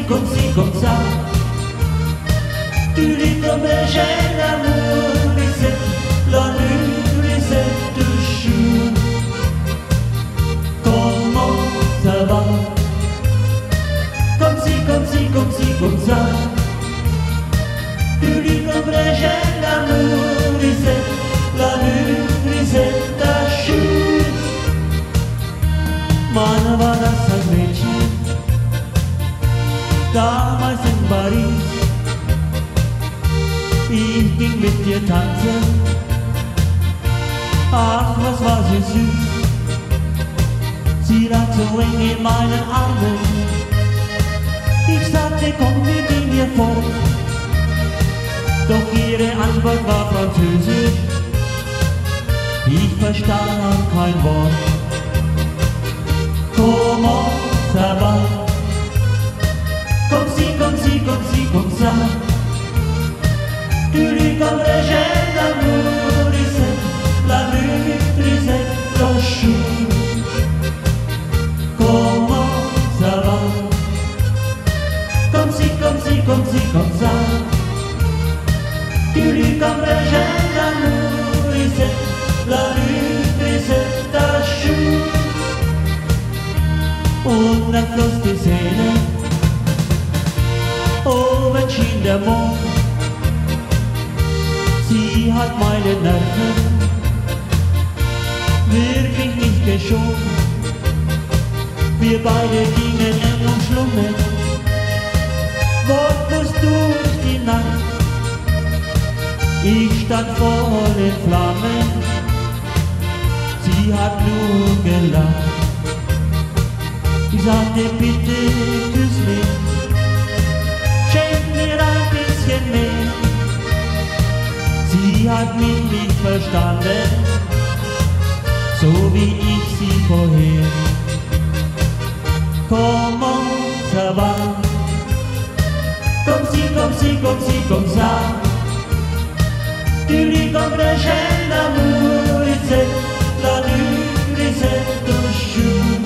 comme ça. Tu lis comme j'ai l'amour, la nuit, c'est toujours. Comment ça va? Comme ça. Tu lis comme j'ai l'amour, la nuit, c'est ta chute. Mana war das ein Mädchen, damals in Paris. Ich ging mit dir tanzen, ach, was war sie süß. Sie lag so eng in meinen Armen. Ich sagte, komm, wir gehen hier fort. Doch ihre Antwort war Französisch. Ich verstand kein Wort. Comment ça va? Comme ça. Tu lis comme j'ai l'amour, la nuit, c'est ton chou. Comment ça va? Comme ça. Tu lis comme j'ai l'amour, la nuit, c'est ta chou. Und dann floss die Seele oben schien der Mond. Sie hat meine Nerven wirklich nicht geschont. Wir beide gingen eng umschlungen, wortlos durch die Nacht. Ich stand voll in Flammen, sie hat nur gelacht. Ich sagte, bitte küss mich, schenk mir ein bisschen mehr. Sie hat mich nicht verstanden, so wie ich sie vorher. Comment ça va? Comme ça. Tu lis comme j'ai l'amour, la nuit, c'est toujours.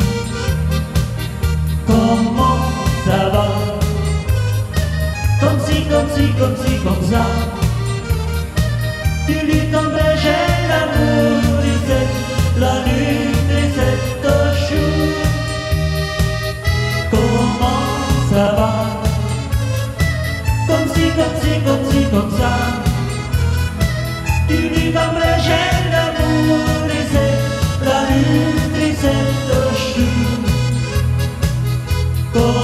Comment ça va? Comme ça. Tu lis comme j'ai l'amour, la nuit, c'est toujours. Comment ça va? Comme ça. Tu lis comme j'ai l'amour, la nuit, c'est toujours.